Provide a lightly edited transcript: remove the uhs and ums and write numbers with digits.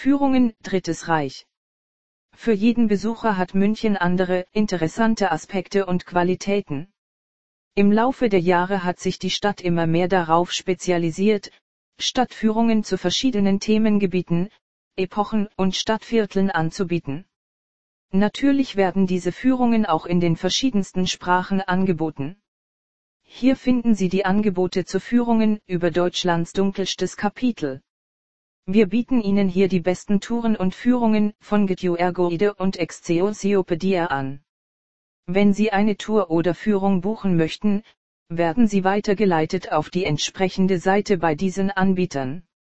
Führungen, Drittes Reich. Für jeden Besucher hat München andere, interessante Aspekte und Qualitäten. Im Laufe der Jahre hat sich die Stadt immer mehr darauf spezialisiert, Stadtführungen zu verschiedenen Themengebieten, Epochen und Stadtvierteln anzubieten. Natürlich werden diese Führungen auch in den verschiedensten Sprachen angeboten. Hier finden Sie die Angebote zu Führungen über Deutschlands dunkelstes Kapitel. Wir bieten Ihnen hier die besten Touren und Führungen von Get You Ergoide und Excelsiopedia an. Wenn Sie eine Tour oder Führung buchen möchten, werden Sie weitergeleitet auf die entsprechende Seite bei diesen Anbietern.